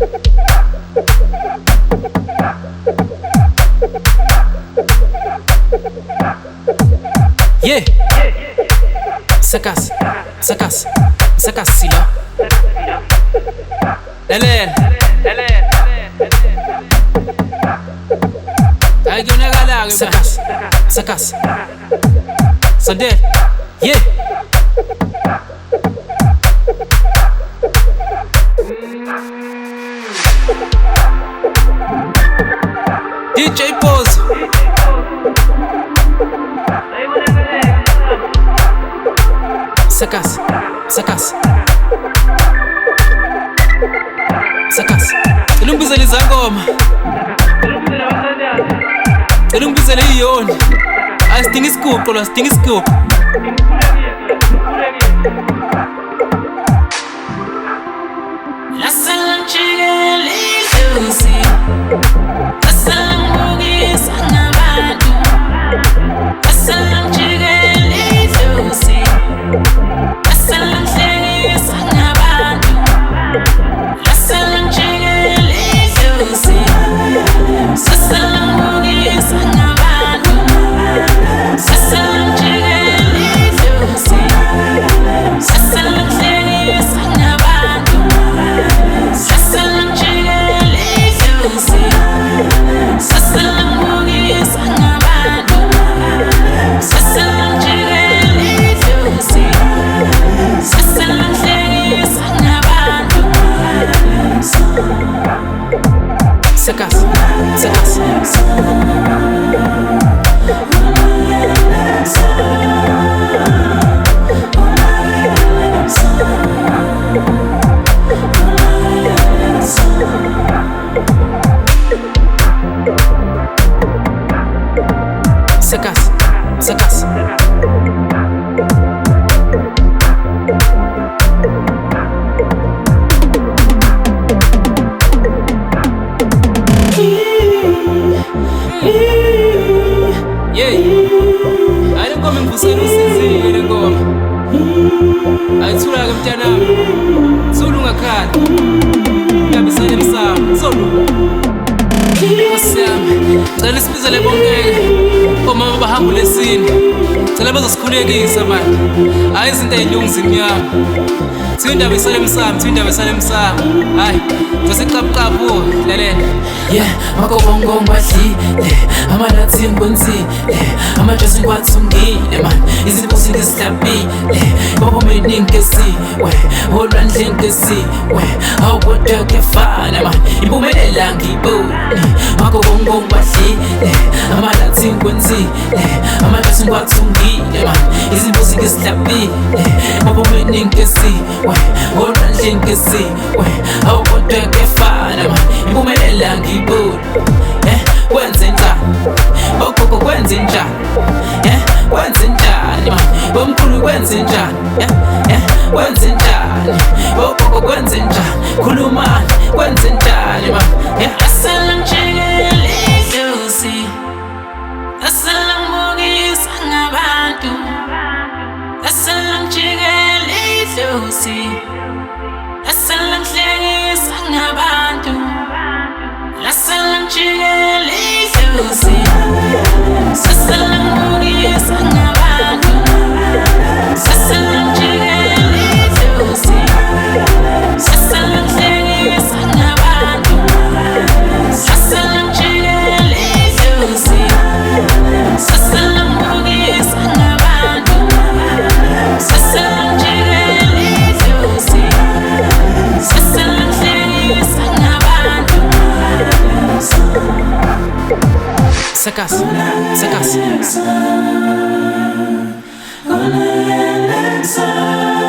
Yeah. Sakas, sakas, sakas silo. Elen. Ay gunagala sakas, sakas. Sandel. Yeah. DJ Pose. Sakas, sakas, sakas. Ilungibizele izangoma, ilungibizele iyoni. Asidinga isiguqo lo, asidinga isiguqo. Lasalam chigele lusi, lasalam mugis angabantu, lasalam chigele lusi. Lasalam chigele angabantu, lasalam chigele lusi. Lasalam mugis angabantu, lasalam chigele lusi. Lasalam chigele angabantu, lasalam chigele lusi. Lasalam mugis angabantu, lasalam chigele lusi. Sasalam chigele angabantu. Sakas, sakas. Sakas, sakas. Yeah, I don't come in for seducing, I don't go. I told her I'm Tiana, so long a cat. I'm beside him, Sam, so long. Tell us, Mr. Lebonge, oh, Mamma Baham, scene. Tell us, Kulegi, Sama. I isn't a young Simia. Twinda beside him, Sam, Twinda beside him, Sam. Aye, was a cup capo, Lele. Yeah, Mako Bongo Mati, I'm a Latin Bunzi, I'm a just what some gay, man. Is it possible to stop me? Bobo made Ninkasi, where, hold on Ninkasi, where, how would you get far, man? You put me a lanky boat, Mako Bongo Mati, I'm a Latin Bunzi, I'm a just what some gay, man. Is it possible to stop me? Bobo made Ninkasi, where, hold on Ninkasi, where, how would you get far, man? You put me a lanky boat, when's in time? Oh, when's in time? When's in time? When's in time? When's in time? Oh, when's in time? Kuluman, when's in time? Lasalam chigele lusi, lasalam mugis angabantu, lasalam chigele lusi, lasalam chigele angabantu, lasalam chigele lusi. Sasalam mugis angabantu, sasalam chigele lusi. Sasalam chigele angabantu, sasalam chigele lusi. Sasalam mugis angabantu, sasalam chigele lusi. Sasalam chigele angabantu. Sakas, sakas.